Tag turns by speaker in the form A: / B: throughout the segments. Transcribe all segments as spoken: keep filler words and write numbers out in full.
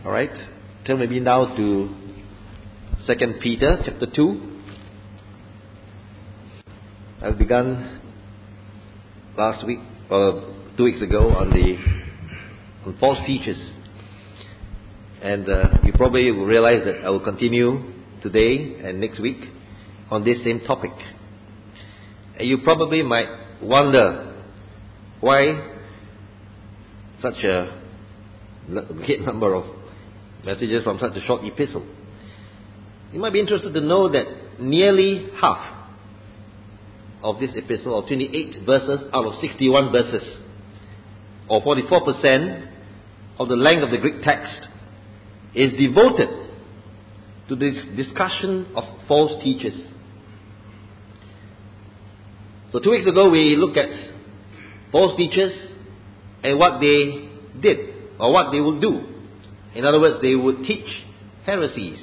A: Alright, turn maybe now to Second Peter chapter two. I've begun last week, or two weeks ago, on the on false teachers. And uh, you probably will realize that I will continue today and next week on this same topic. And you probably might wonder why such a great number of messages from such a short epistle. You might be interested to know that nearly half of this epistle, or twenty-eight verses out of sixty-one verses, or forty-four percent of the length of the Greek text, is devoted to this discussion of false teachers. So two weeks ago we looked at false teachers and what they did, or what they would do. In other words, they would teach heresies.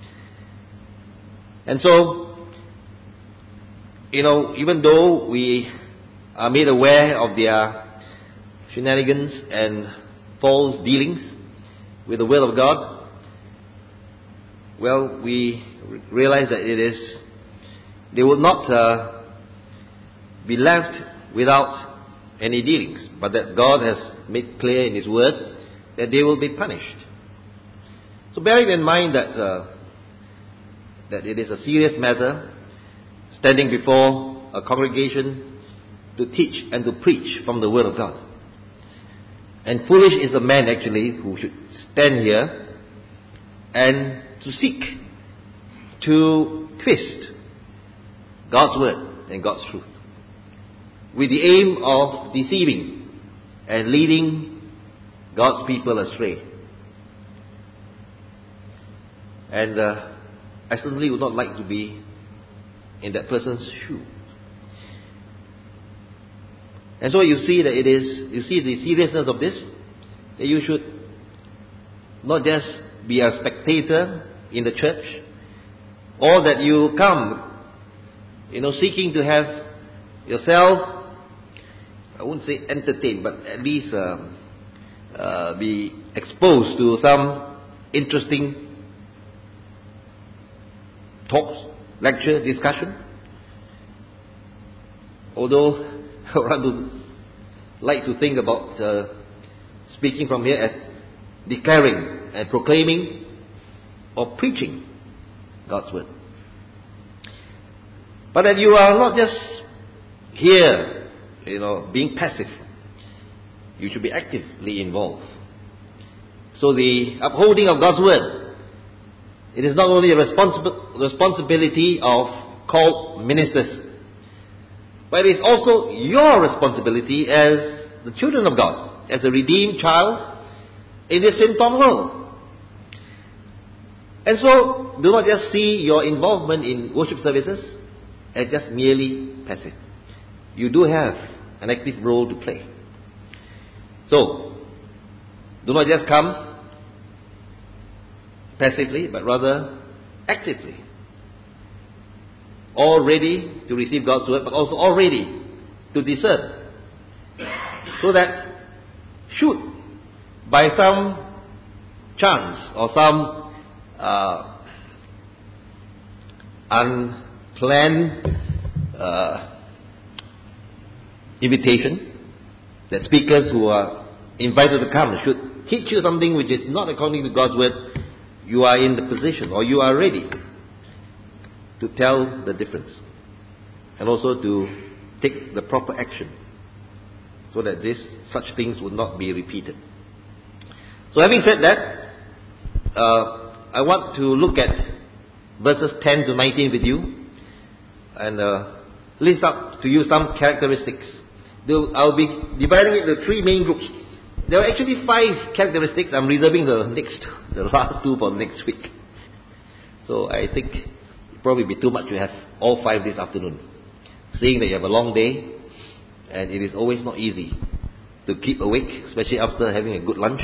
A: And so, you know, even though we are made aware of their shenanigans and false dealings with the will of God, well, we realize that it is, they will not uh, be left without any dealings, but that God has made clear in His Word that they will be punished. So bearing in mind that uh, that it is a serious matter, standing before a congregation to teach and to preach from the Word of God. And foolish is the man actually who should stand here and to seek to twist God's Word and God's truth, with the aim of deceiving and leading God's people astray. And uh, I certainly would not like to be in that person's shoe. And so you see that it is, you see the seriousness of this, that you should not just be a spectator in the church, or that you come, you know, seeking to have yourself, I wouldn't say entertained, but at least um, uh, be exposed to some interesting talks, lecture, discussion. Although I would rather like to think about uh, speaking from here as declaring and proclaiming or preaching God's Word. But that you are not just here, you know, being passive. You should be actively involved. So the upholding of God's Word, it is not only a responsibi- responsibility of called ministers, but it is also your responsibility as the children of God, as a redeemed child in this sin-torn world. And so, do not just see your involvement in worship services as just merely passive. You do have an active role to play. So, do not just come passively, but rather actively. All ready to receive God's Word, but also all ready to discern. So that should, by some chance or some uh, unplanned uh, invitation, that speakers who are invited to come should teach you something which is not according to God's Word, you are in the position, or you are ready to tell the difference, and also to take the proper action, so that this such things would not be repeated. So having said that, uh, I want to look at verses ten to nineteen with you, and uh, list up to you some characteristics. I'll be dividing it into three main groups. There are actually five characteristics. I'm reserving the next, the last two for next week. So I think it'd probably be too much to have all five this afternoon, seeing that you have a long day, and it is always not easy to keep awake, especially after having a good lunch.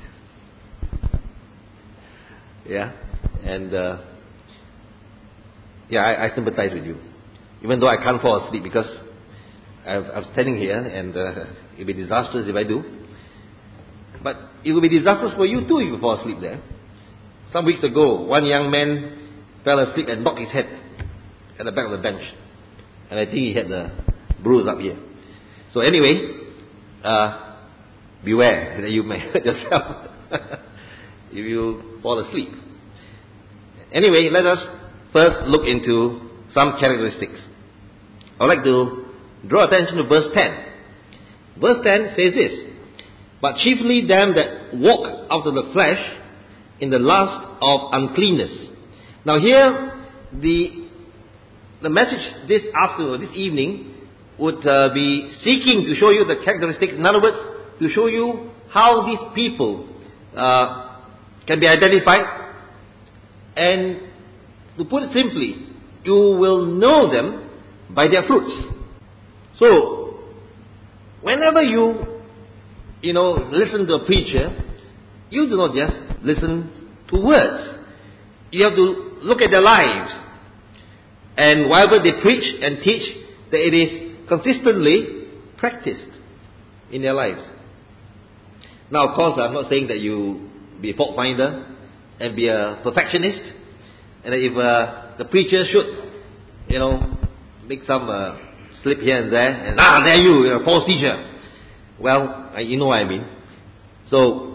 A: Yeah, and uh, yeah, I, I sympathize with you, even though I can't fall asleep because I've, I'm standing here, and uh, it'll be disastrous if I do. But it will be disastrous for you too if you fall asleep there. Some weeks ago, one young man fell asleep and knocked his head at the back of the bench. And I think he had the bruise up here. So anyway, uh, beware that you may hurt yourself if you fall asleep. Anyway, let us first look into some characteristics. I would like to draw attention to verse ten. Verse ten says this: "But chiefly them that walk after the flesh in the lust of uncleanness." Now here, the the message this afternoon, this evening, would uh, be seeking to show you the characteristics. In other words, to show you how these people uh, can be identified. And to put it simply, you will know them by their fruits. So, whenever you, you know, listen to a preacher, you do not just listen to words. You have to look at their lives. And whatever they preach and teach, that it is consistently practiced in their lives. Now, of course, I'm not saying that you be a fault finder and be a perfectionist, and that if uh, the preacher should, you know, make some uh, slip here and there, and ah, there you, you're a false teacher. Well, you know what I mean. So,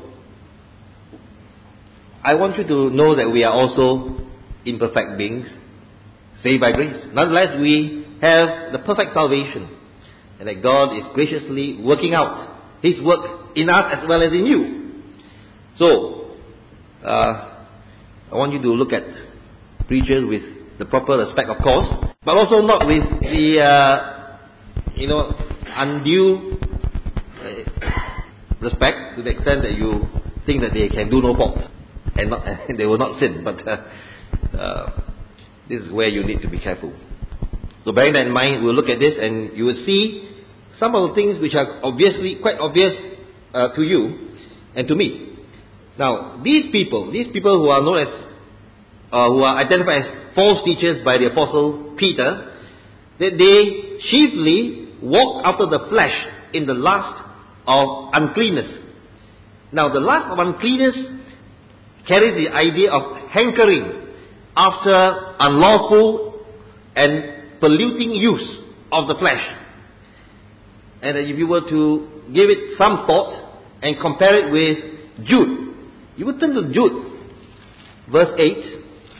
A: I want you to know that we are also imperfect beings, saved by grace. Nonetheless, we have the perfect salvation, and that God is graciously working out His work in us as well as in you. So, uh, I want you to look at preachers with the proper respect, of course, but also not with the, uh, you know, undue uh, respect to the extent that you think that they can do no fault and not, and they will not sin. But uh, uh, this is where you need to be careful. So bearing that in mind, we'll look at this and you will see some of the things which are obviously quite obvious uh, to you and to me. Now, these people, these people who are known as, uh, who are identified as false teachers by the Apostle Peter, that they chiefly walk after the flesh in the lust of uncleanness. Now, the lust of uncleanness carries the idea of hankering after unlawful and polluting use of the flesh. And if you were to give it some thought and compare it with Jude, you would turn to Jude, verse eight.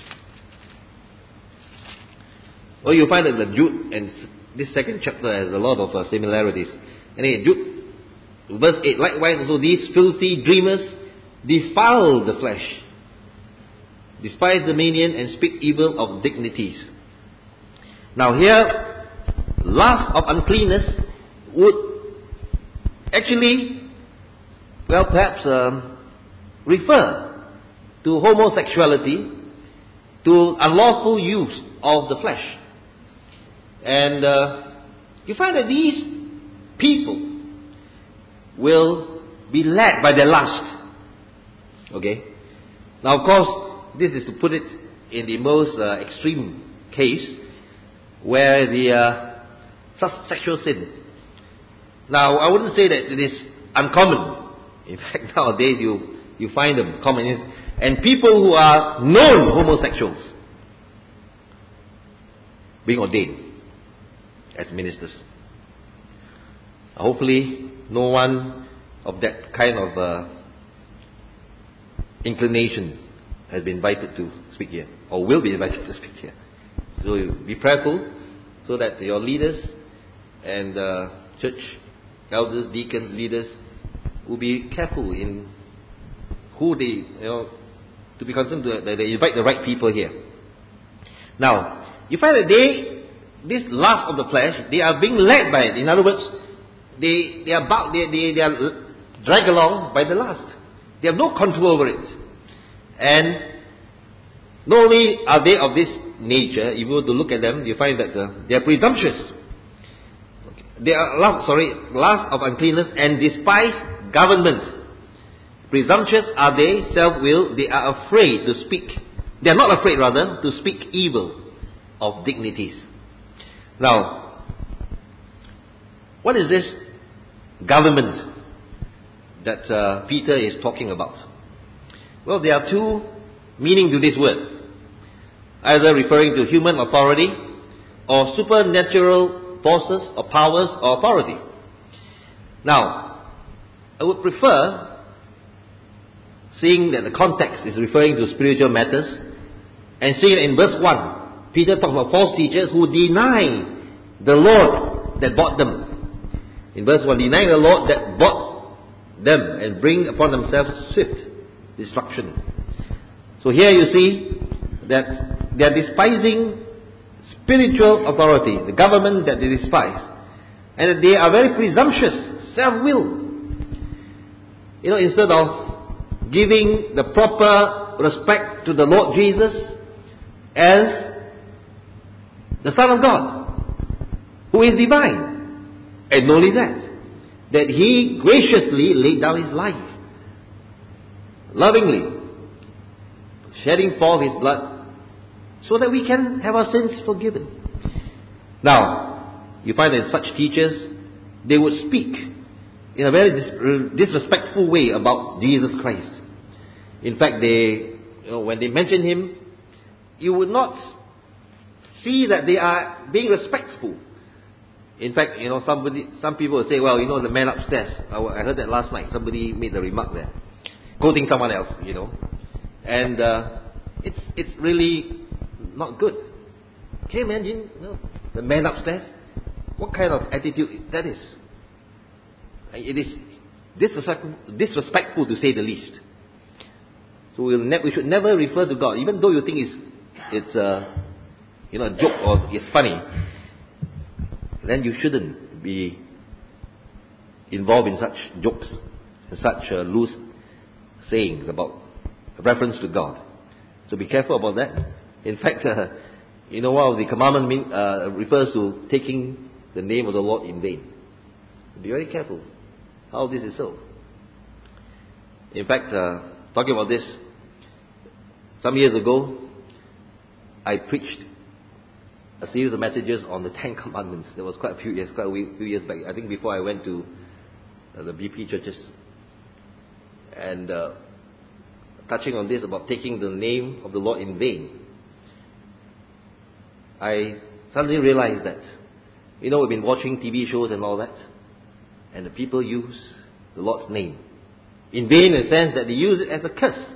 A: Well, you find that the Jude and this second chapter has a lot of uh, similarities. Anyway, Jude, verse eight. Likewise, also these filthy dreamers defile the flesh, despise the dominion, and speak evil of dignities. Now here, lust of uncleanness would actually, well, perhaps um, refer to homosexuality, to unlawful use of the flesh. And uh, you find that these people will be led by their lust. Okay? Now, of course, this is to put it in the most uh, extreme case, where the uh, such sexual sin. Now, I wouldn't say that it is uncommon. In fact, nowadays you you find them common. And people who are known homosexuals being ordained as ministers. Hopefully, no one of that kind of uh, inclination has been invited to speak here, or will be invited to speak here. So be prayerful, so that your leaders and uh, church elders, deacons, leaders will be careful in who they, you know, to be concerned to, that they invite the right people here. Now, you find that they, this lust of the flesh, they are being led by it. In other words, they they are bound, they, they, they are dragged along by the lust. They have no control over it. And not only are they of this nature, if you were to look at them, you find that uh, they are presumptuous. Okay. They are lust, sorry, lust of uncleanness and despise government. Presumptuous are they, self-willed, they are afraid to speak. They are not afraid, rather, to speak evil of dignities. Now, what is this government that uh, Peter is talking about? Well, there are two meanings to this word. Either referring to human authority or supernatural forces or powers or authority. Now, I would prefer, seeing that the context is referring to spiritual matters, and seeing in verse one, Peter talks about false teachers who deny the Lord that bought them. In verse one, denying the Lord that bought them and bring upon themselves swift destruction. So here you see that they are despising spiritual authority, the government that they despise, and that they are very presumptuous, self-willed. You know, instead of giving the proper respect to the Lord Jesus as the Son of God, who is divine, and not only that, that He graciously laid down His life, lovingly, shedding forth His blood, so that we can have our sins forgiven. Now, you find that such teachers, they would speak in a very dis- disrespectful way about Jesus Christ. In fact, they, you know, when they mention Him, you would not see that they are being respectful. In fact, you know, somebody, some people will say, well, you know, the man upstairs. I, I heard that last night. Somebody made the remark there, quoting someone else, you know, and uh, it's it's really not good. Can you imagine, you know, the man upstairs? What kind of attitude that is? It is disrespectful, disrespectful to say the least. So we'll ne- we should never refer to God, even though you think it's it's uh, you know, a joke or it's funny. Then you shouldn't be involved in such jokes and such uh, loose sayings about reference to God. So be careful about that. In fact, uh, you know, one of the commandment mean, uh, refers to taking the name of the Lord in vain. So be very careful how this is so. In fact, uh, talking about this, some years ago, I preached a series of messages on the Ten Commandments. There was quite a few years, quite a few years back. I think before I went to uh, the B P churches, and uh, touching on this about taking the name of the Lord in vain. I suddenly realized that, you know, we've been watching T V shows and all that, and the people use the Lord's name in vain, in the sense that they use it as a curse.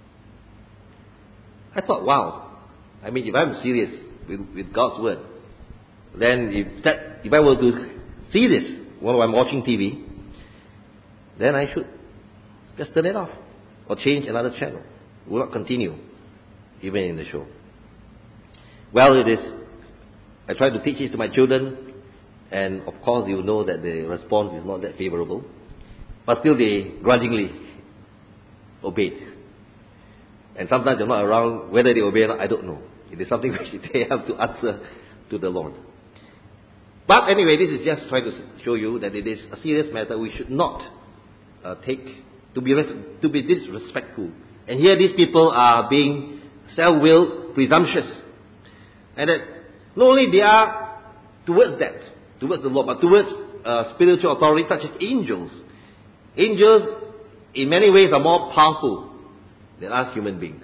A: I thought, wow. I mean, if I'm serious with, with God's word, then if that, if I were to see this while I'm watching T V, then I should just turn it off or change another channel. Will not continue even in the show. Well, it is. I try to teach this to my children, and of course you know that the response is not that favorable, but still they grudgingly obeyed. And sometimes they're not around. Whether they obey or not, I don't know. It is something which they have to answer to the Lord. But anyway, this is just trying to show you that it is a serious matter. We should not uh, take to be res- to be disrespectful. And here these people are being self-willed, presumptuous, and that not only they are towards that, towards the Lord, but towards uh, spiritual authority such as angels. Angels, in many ways, are more powerful than us human beings.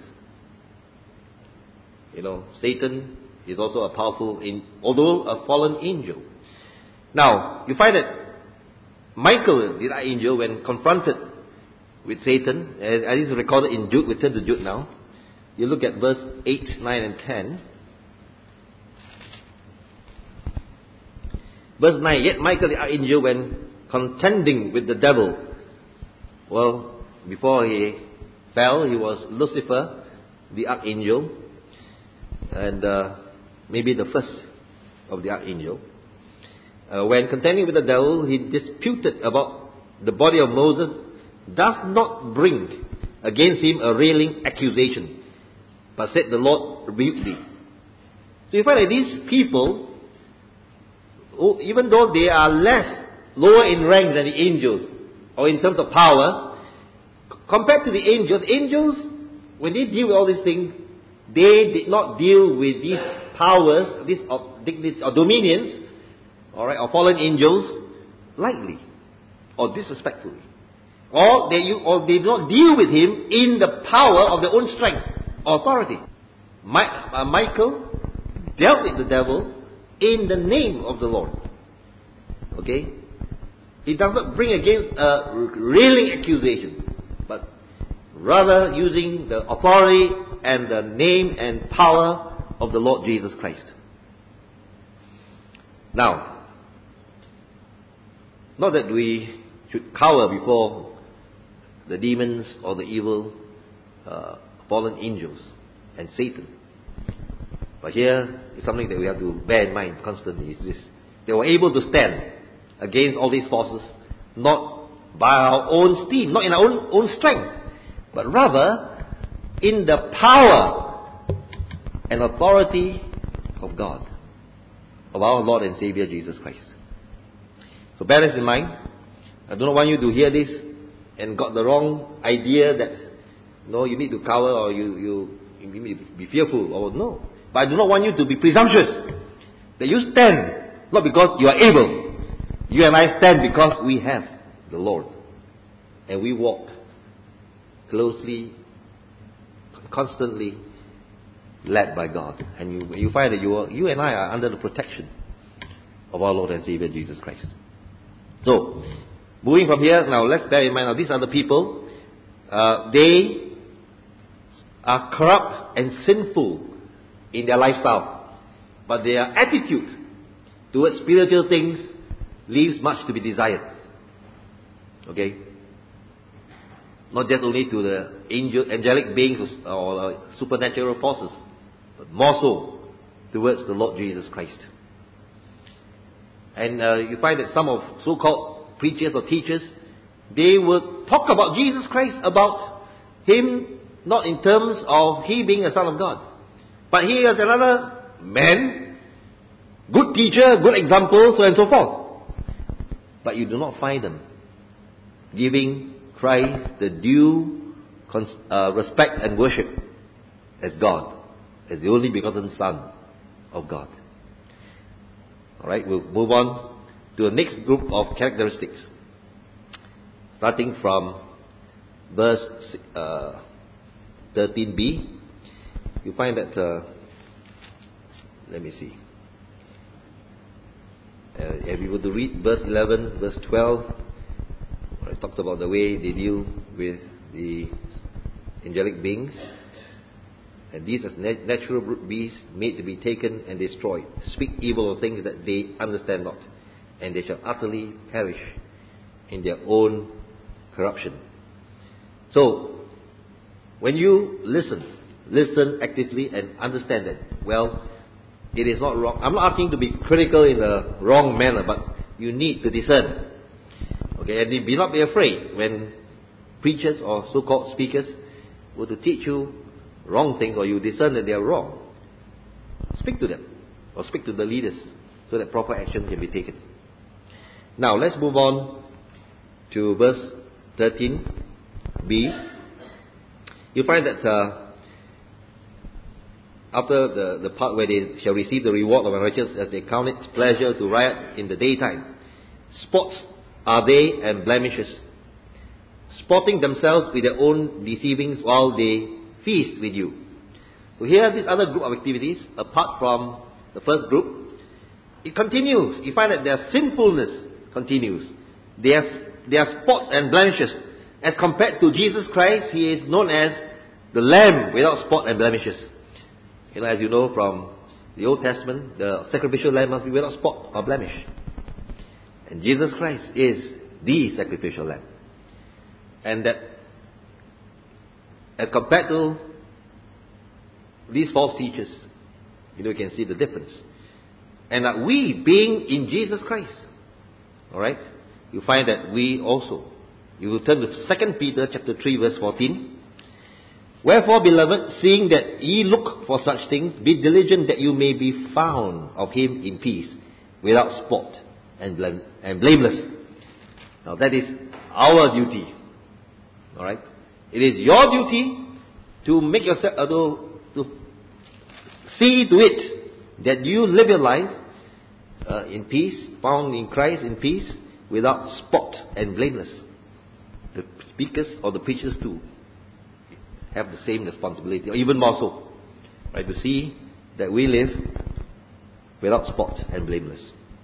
A: You know, Satan is also a powerful, although a fallen angel. Now, you find that Michael, the angel, when confronted with Satan, as, as is recorded in Jude, we turn to Jude now. You look at verse eight, nine, and ten. Verse nine, yet Michael the archangel, when contending with the devil, well, before he fell, he was Lucifer, the archangel, and uh, maybe the first of the archangel. Uh, when contending with the devil, he disputed about the body of Moses, does not bring against him a railing accusation, but said, the Lord rebuked thee. So you find that these people, who, even though they are less, lower in rank than the angels, or in terms of power, compared to the angels, angels, when they deal with all these things, they did not deal with these powers, these dignities or dominions, all right, or fallen angels lightly or disrespectfully. Or they, or they do not deal with him in the power of their own strength or authority. My, uh, Michael dealt with the devil in the name of the Lord. Okay? He does not bring against a railing accusation, but rather using the authority and the name and power of the Lord Jesus Christ. Now, not that we should cower before the demons or the evil uh, fallen angels and Satan. But here is something that we have to bear in mind constantly. Is this: they were able to stand against all these forces, not by our own steam, not in our own, own strength, but rather in the power and authority of God, of our Lord and Savior Jesus Christ. So bear this in mind. I do not want you to hear this and got the wrong idea that no, you need to cower or you, you, you need to be fearful or no. But I do not want you to be presumptuous that you stand not because you are able. You and I stand because we have the Lord, and we walk closely, constantly led by God. And you, you find that you, are, you and I are under the protection of our Lord and Savior Jesus Christ. So, moving from here, now let's bear in mind, now these are the people, uh, they are corrupt and sinful in their lifestyle, but their attitude towards spiritual things leaves much to be desired. Okay? Not just only to the angel, angelic beings or, or uh, supernatural forces, but more so towards the Lord Jesus Christ. And uh, you find that some of so-called preachers or teachers, they will talk about Jesus Christ, about Him, not in terms of He being a Son of God, but He is another man, good teacher, good example, so and so forth. But you do not find them giving Christ the due uh, respect and worship as God, as the only begotten Son of God. Alright, we'll move on to the next group of characteristics. Starting from verse uh, thirteen b, you find that, uh, let me see. Uh, if you were to read verse eleven, verse twelve, it talks about the way they deal with the angelic beings. And these as nat- natural beasts made to be taken and destroyed, speak evil of things that they understand not, and they shall utterly perish in their own corruption. So, when you listen, listen actively and understand that, well, it is not wrong. I'm not asking to be critical in a wrong manner, but you need to discern. Okay, and be not be afraid when preachers or so-called speakers were to teach you wrong things or you discern that they are wrong. Speak to them or speak to the leaders so that proper action can be taken. Now let's move on to verse thirteen b. You find that uh, after the, the part where they shall receive the reward of unrighteousness as they count it pleasure to riot in the daytime. Spots are they and blemishes, sporting themselves with their own deceivings while they feast with you. So here, this other group of activities, apart from the first group, it continues. You find that their sinfulness continues. They have, they are spots and blemishes. As compared to Jesus Christ, He is known as the Lamb without spot and blemishes. You know, as you know from the Old Testament, the sacrificial lamb must be without spot or blemish. And Jesus Christ is the sacrificial lamb. And that, as compared to these false teachers, you know, you can see the difference. And that we, being in Jesus Christ, alright, you find that we also, you will turn to Second Peter chapter three verse fourteen. Wherefore, beloved, seeing that ye look for such things, be diligent that you may be found of Him in peace, without spot and, blame, and blameless. Now that is our duty. Alright? It is your duty to make yourself, uh, to, to see to it that you live your life uh, in peace, found in Christ in peace, without spot and blameless. the speakers or the preachers too have the same responsibility, or even more so, right? To see that we live without spot and blameless.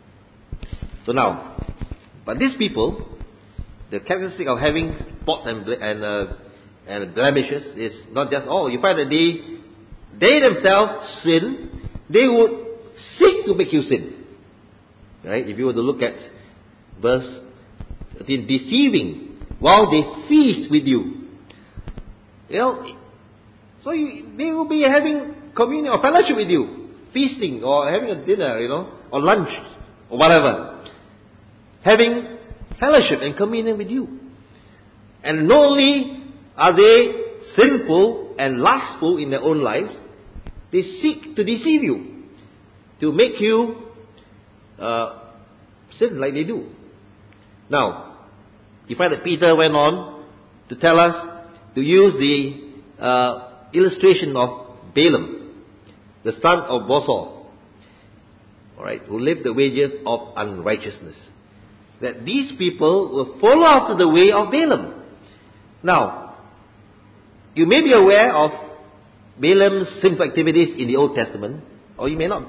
A: So now, but these people, the characteristic of having spots and and uh, and blemishes is not just, oh, you find that they they themselves sin, they would seek to make you sin, right? If you were to look at verse thirteen, deceiving while they feast with you. You know, so you, they will be having communion or fellowship with you, feasting or having a dinner, you know, or lunch or whatever, having fellowship and communion with you. And not only are they sinful and lustful in their own lives, they seek to deceive you, to make you uh, sin like they do. Now, you find that Peter went on to tell us to use the uh, illustration of Balaam, the son of Bosor, all right, who lived the wages of unrighteousness. That these people will follow after the way of Balaam. Now, you may be aware of Balaam's sinful activities in the Old Testament, or you may not.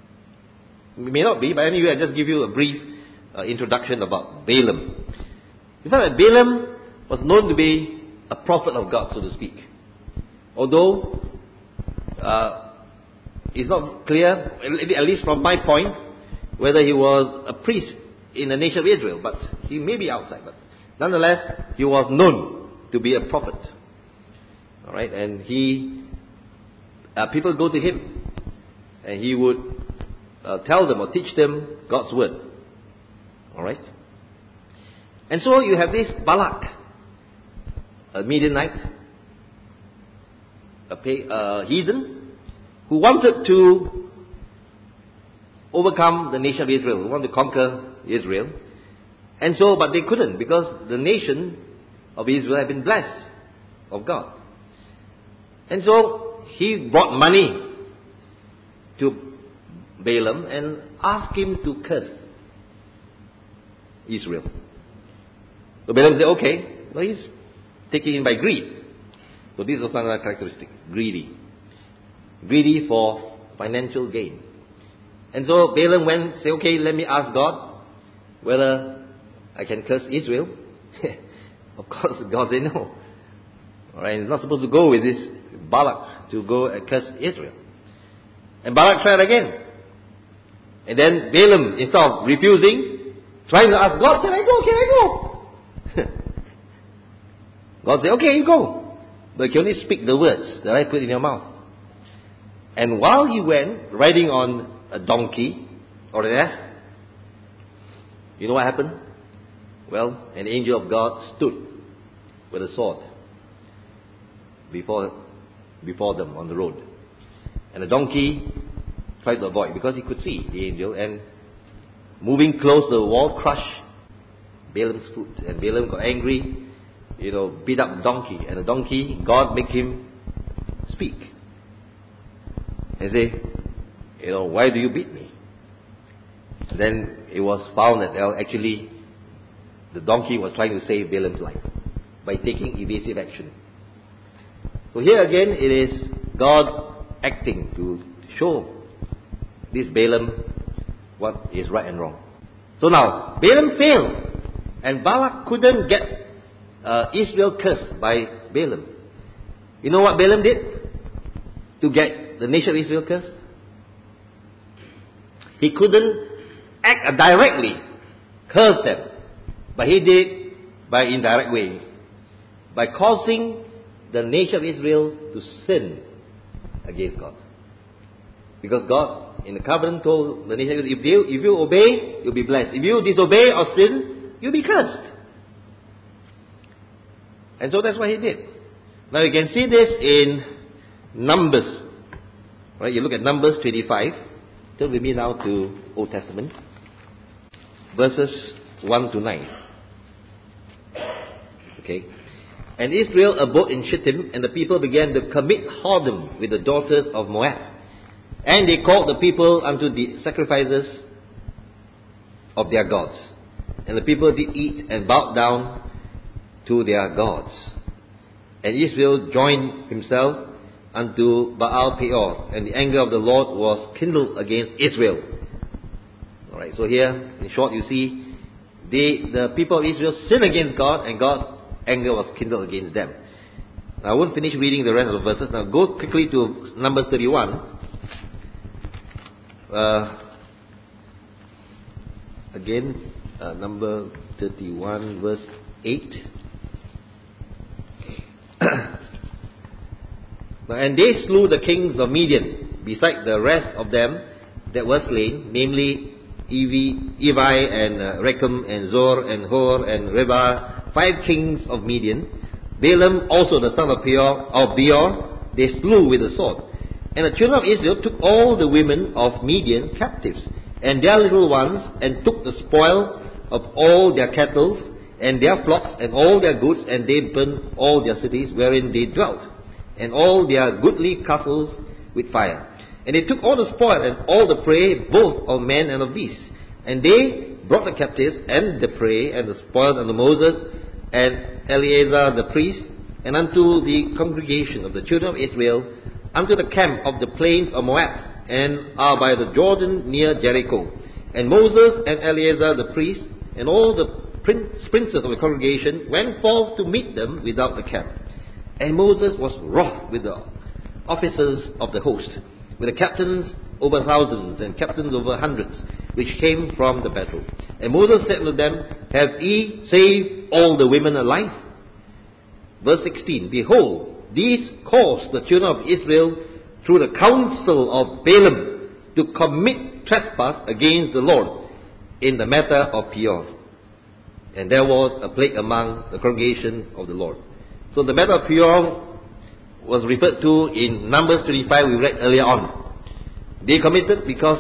A: You may not be, but anyway, I'll just give you a brief uh, introduction about Balaam. You find that Balaam was known to be a prophet of God, so to speak. Although uh, it's not clear, at least from my point, whether he was a priest in the nation of Israel, but he may be outside. But nonetheless, he was known to be a prophet. All right, and he, uh, people go to him, and he would uh, tell them or teach them God's word. All right, and so you have this Balak, a Midianite, a pay, uh, heathen, who wanted to overcome the nation of Israel, who wanted to conquer Israel. And so, but they couldn't, because the nation of Israel had been blessed of God. And so, he brought money to Balaam and asked him to curse Israel. So Balaam said, okay, well, he's taken in by greed. So this was another characteristic, greedy. Greedy for financial gain. And so Balaam went and said, okay, let me ask God whether I can curse Israel. Of course, God said no. Alright, he's not supposed to go with this Balak to go and curse Israel. And Balak tried again. And then Balaam, instead of refusing, trying to ask God, can I go, can I go? God said, okay, you go. But you can only speak the words that I put in your mouth. And while he went, riding on a donkey or an ass, you know what happened? Well, an angel of God stood with a sword before, before them on the road. And the donkey tried to avoid because he could see the angel, and moving close to the wall, crushed Balaam's foot. And Balaam got angry, you know, beat up the donkey. And the donkey, God make him speak. And say, you know, why do you beat me? And then it was found that well, actually the donkey was trying to save Balaam's life by taking evasive action. So here again it is God acting to show this Balaam what is right and wrong. So now Balaam failed, and Balak couldn't get uh, Israel cursed by Balaam. You know what Balaam did to get the nation of Israel cursed? He couldn't act directly, curse them, but he did by indirect way, by causing the nation of Israel to sin against God. Because God, in the covenant, told the nation, if you, if you obey, you'll be blessed. If you disobey or sin, you'll be cursed. And so that's what he did. Now you can see this in Numbers. Right? You look at Numbers twenty-five. Turn with me now to Old Testament. Verses one to nine. Okay. And Israel abode in Shittim, and the people began to commit whoredom with the daughters of Moab. And they called the people unto the sacrifices of their gods. And the people did eat and bowed down to their gods. And Israel joined himself unto Baal Peor, and the anger of the Lord was kindled against Israel. Alright, so here, in short, you see, they, the people of Israel sinned against God, and God's anger was kindled against them. Now, I won't finish reading the rest of the verses. Now, go quickly to Numbers thirty-one. Uh, again, uh, number thirty-one, verse eight. And they slew the kings of Midian, beside the rest of them that were slain, namely Evi, Evi and uh, Rechem and Zor and Hor and Reba, five kings of Midian. Balaam also the son of Peor, of Beor, they slew with the sword. And the children of Israel took all the women of Midian captives, and their little ones, and took the spoil of all their cattle, and their flocks, and all their goods, and they burnt all their cities wherein they dwelt, and all their goodly castles with fire. And they took all the spoil and all the prey, both of men and of beasts. And they brought the captives and the prey and the spoils unto Moses and Eleazar the priest, and unto the congregation of the children of Israel, unto the camp of the plains of Moab, and are by the Jordan near Jericho. And Moses and Eleazar the priest, and all the princes of the congregation, went forth to meet them without the camp. And Moses was wroth with the officers of the host, with the captains over thousands and captains over hundreds, which came from the battle. And Moses said unto them, Have ye saved all the women alive? Verse sixteen, Behold, these caused the children of Israel through the counsel of Balaam to commit trespass against the Lord in the matter of Peor. And there was a plague among the congregation of the Lord. So the matter of Peor was referred to in Numbers twenty-five, we read earlier on. They committed because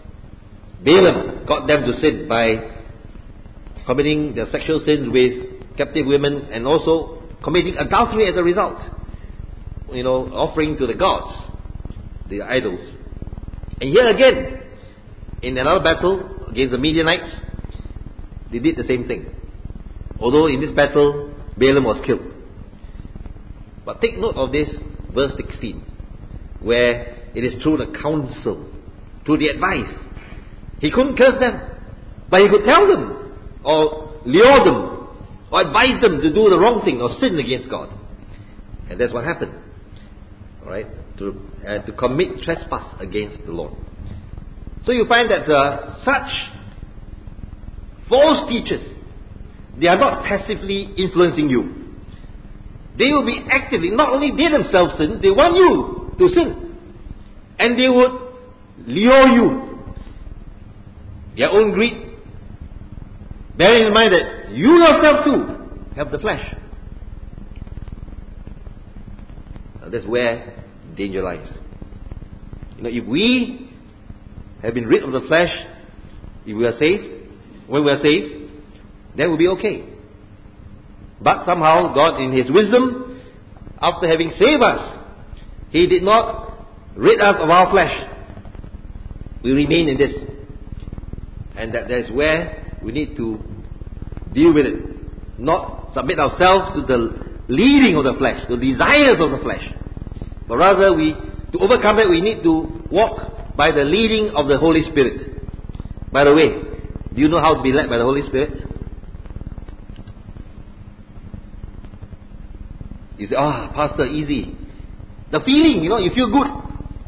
A: Balaam got them to sin by committing their sexual sins with captive women, and also committing adultery as a result. You know, offering to the gods, the idols. And here again, in another battle against the Midianites, they did the same thing. Although in this battle, Balaam was killed. But take note of this, verse sixteen, where it is through the counsel, through the advice. He couldn't curse them, but he could tell them, or lure them, or advise them to do the wrong thing, or sin against God. And that's what happened. Alright? To, uh, to commit trespass against the Lord. So you find that uh, such false teachers, they are not passively influencing you. They will be actively, not only they themselves sin, they want you to sin. And they would lure you. Their own greed. Bearing in mind that you yourself too have the flesh. Now that's where danger lies. You know, if we have been rid of the flesh, if we are saved, when we are saved, that will be okay. But somehow God in His wisdom, after having saved us, He did not rid us of our flesh. We remain in this. And that is where we need to deal with it. Not submit ourselves to the leading of the flesh, the desires of the flesh. But rather, we to overcome that, we need to walk by the leading of the Holy Spirit. By the way, do you know how to be led by the Holy Spirit? You say, ah, oh, Pastor, easy. The feeling, you know, you feel good.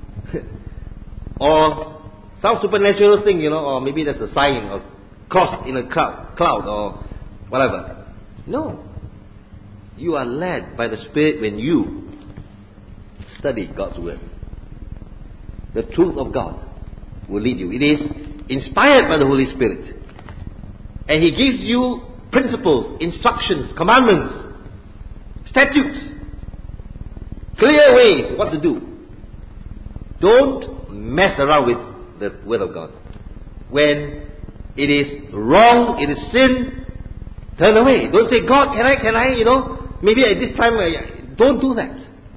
A: Or some supernatural thing, you know, or maybe there's a sign or cross in a cloud, cloud or whatever. No. You are led by the Spirit when you study God's Word. The truth of God will lead you. It is inspired by the Holy Spirit. And He gives you principles, instructions, commandments, statutes, clear ways what to do. Don't mess around with the Word of God. When it is wrong, it is sin, turn away. Don't say, God, can I, can I, you know, maybe at this time, uh, don't do that.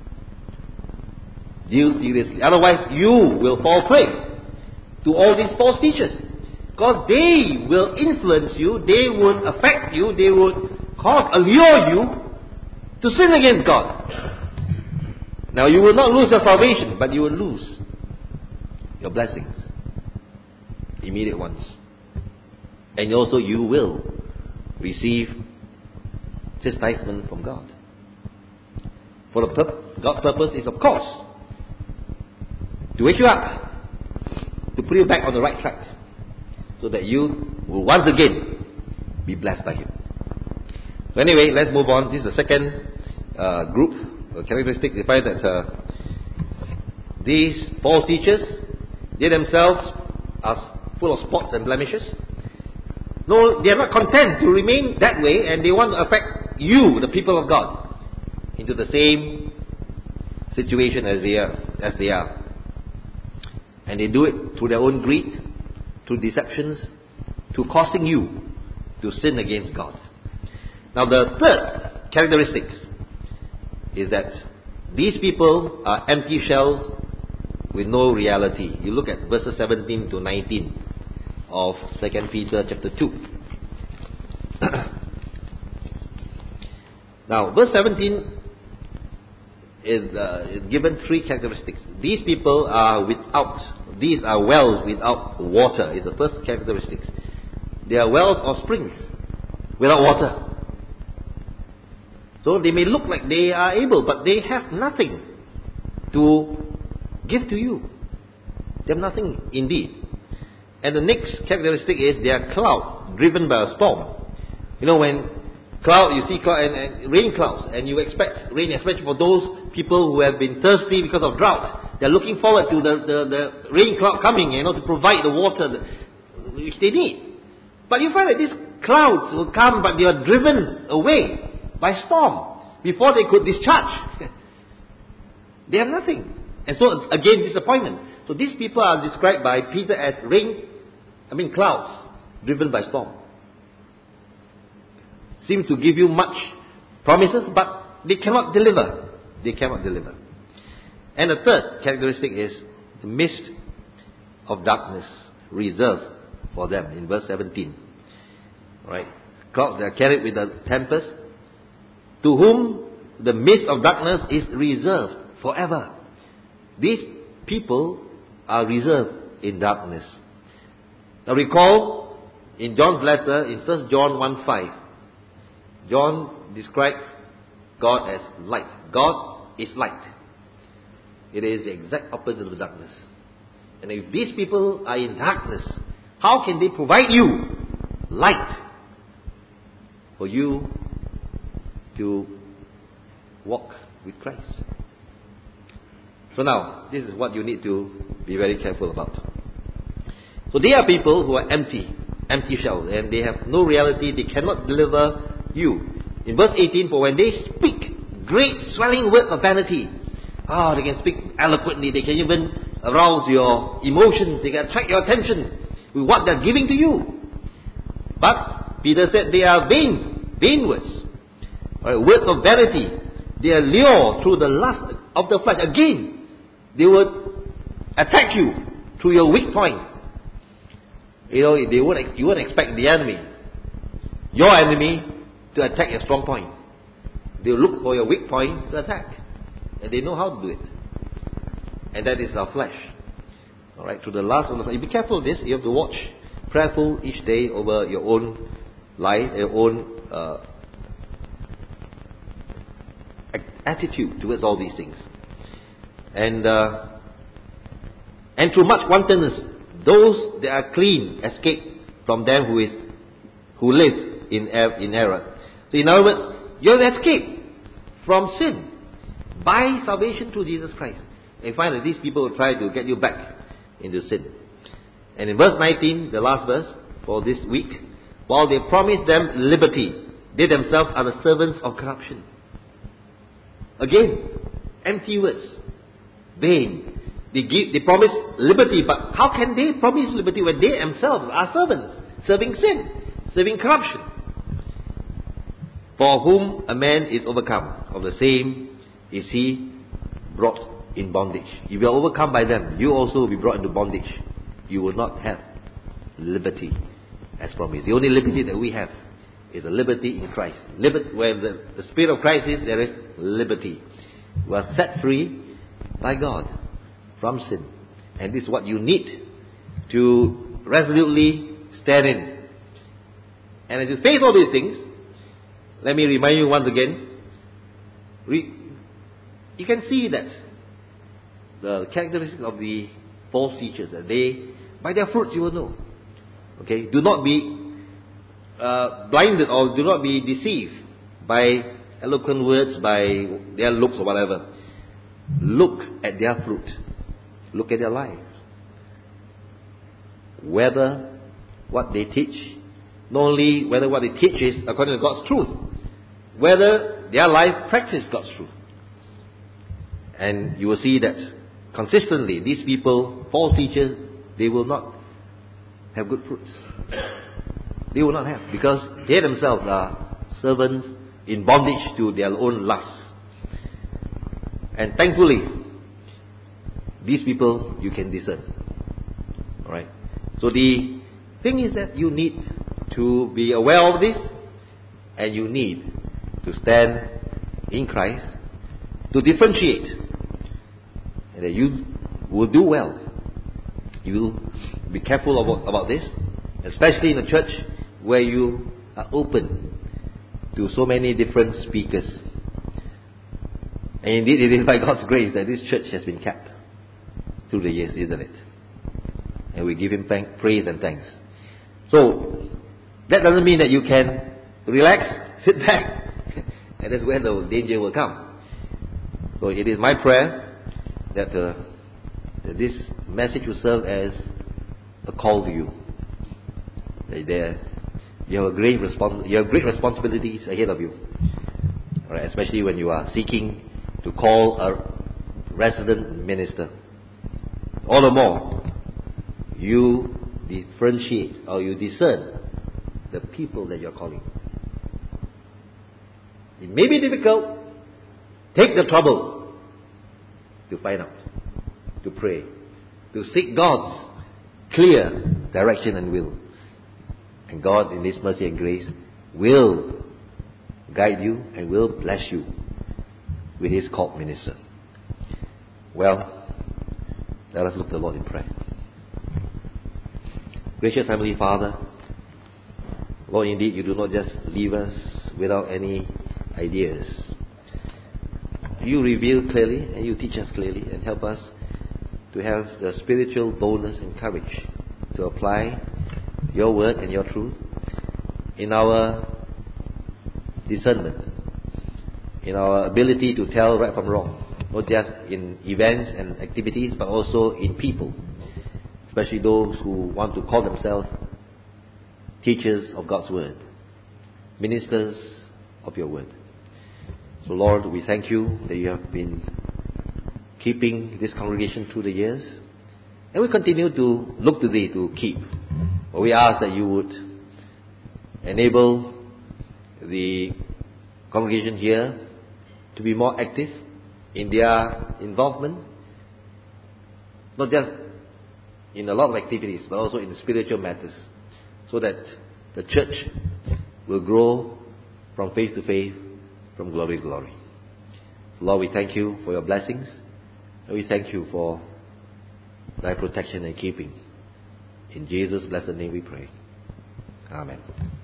A: Deal seriously. Otherwise, you will fall prey to all these false teachers. Because they will influence you, they would affect you, they would cause, allure you to sin against God. Now you will not lose your salvation, but you will lose your blessings, immediate ones. And also you will receive chastisement from God. For the pur- God's purpose is, of course, to wake you up, to put you back on the right track, so that you will once again be blessed by Him. So anyway, let's move on. This is the second uh, group, uh, characteristic. They find that uh, these false teachers, they themselves are full of spots and blemishes. No, they are not content to remain that way, and they want to affect you, the people of God, into the same situation as they are. As they are. And they do it through their own greed, through deceptions, to causing you to sin against God. Now the third characteristic is that these people are empty shells with no reality. You look at verses seventeen to nineteen of Second Peter chapter two. Now verse seventeen is, uh, is given three characteristics. These people are without, these are wells without water, is the first characteristic. They are wells or springs without water. So they may look like they are able, but they have nothing to give to you. They have nothing indeed. And the next characteristic is they are cloud driven by a storm. You know, when cloud, you see cloud and, and rain clouds, and you expect rain, especially for those people who have been thirsty because of drought. They're looking forward to the, the, the rain cloud coming, you know, to provide the water which they need. But you find that these clouds will come, but they are driven away by storm before they could discharge. They have nothing. And so again, disappointment. So these people are described by Peter as rain, I mean clouds driven by storm. Seem to give you much promises, but they cannot deliver. They cannot deliver. And the third characteristic is the mist of darkness reserved for them in verse seventeen. Right? Clouds that are carried with the tempest, to whom the mist of darkness is reserved forever. These people are reserved in darkness. Now recall in John's letter in First John one five, John described God as light. God is light. It is the exact opposite of darkness. And if these people are in darkness, how can they provide you light for you to walk with Christ? So now, this is what you need to be very careful about. So they are people who are empty, empty shells, and they have no reality. They cannot deliver you. In verse eighteen, for when they speak great swelling words of vanity, ah, oh, they can speak eloquently, they can even arouse your emotions, they can attract your attention with what they're giving to you. But Peter said they are vain, vain words, right, words of vanity. They are lure through the lust of the flesh. Again, they would attack you through your weak point. You know, they won't, you won't expect the enemy, your enemy, to attack your strong point. They will look for your weak point to attack. And they know how to do it. And that is our flesh. Alright, to the last of the flesh. Be careful of this. You have to watch, prayerful each day over your own life, your own uh, attitude towards all these things. And uh, and through much wantonness, those that are clean escape from them who is who live in er- in error. So in other words, you have escaped from sin by salvation through Jesus Christ. And you find that these people will try to get you back into sin. And in verse nineteen, the last verse for this week, while they promise them liberty, they themselves are the servants of corruption. Again, empty words, vain. They give, they promise liberty, but how can they promise liberty when they themselves are servants, serving sin, serving corruption? For whom a man is overcome, of the same is he brought in bondage. If you are overcome by them, you also will be brought into bondage. You will not have liberty as promised. The only liberty that we have is a liberty in Christ. Liber- where the, the Spirit of Christ is, there is liberty. You are set free by God from sin. And this is what you need to resolutely stand in. And as you face all these things, let me remind you once again, re- you can see that the characteristics of the false teachers, that they, by their fruits you will know. Okay, do not be uh, blinded or do not be deceived by eloquent words, by their looks or whatever. Look at their fruit. Look at their lives. Whether what they teach, not only whether what they teach is according to God's truth, whether their life practices God's truth. And you will see that consistently these people, false teachers, they will not have good fruits. They will not have, because they themselves are servants in bondage to their own lusts. And thankfully, these people you can discern. Alright? So the thing is that you need to be aware of this, and you need to stand in Christ, to differentiate, and that you will do well. You will be careful about, about this, especially in a church where you are open to so many different speakers. And indeed it is by God's grace that this church has been kept through the years, isn't it? And we give Him thank, praise and thanks. So, that doesn't mean that you can relax, sit back, and that's where the danger will come. So it is my prayer that, uh, that this message will serve as a call to you. That there, you have a great respons- you have great responsibilities ahead of you. Right? Especially when you are seeking to call a resident minister. All the more, you differentiate or you discern the people that you are calling. It may be difficult. Take the trouble to find out, to pray, to seek God's clear direction and will. And God, in His mercy and grace, will guide you and will bless you with His called minister. Well, let us look to the Lord in prayer. Gracious Heavenly Father, Lord, indeed you do not just leave us without any ideas. You reveal clearly and you teach us clearly and help us to have the spiritual boldness and courage to apply your word and your truth in our discernment, in our ability to tell right from wrong, not just in events and activities, but also in people, especially those who want to call themselves teachers of God's word, ministers of your word. So Lord, we thank you that you have been keeping this congregation through the years, and we continue to look to Thee to keep. But we ask that you would enable the congregation here to be more active in their involvement, not just in a lot of activities, but also in spiritual matters, so that the church will grow from faith to faith, from glory to glory. So Lord, we thank you for your blessings, and we thank you for thy protection and keeping. In Jesus' blessed name we pray. Amen.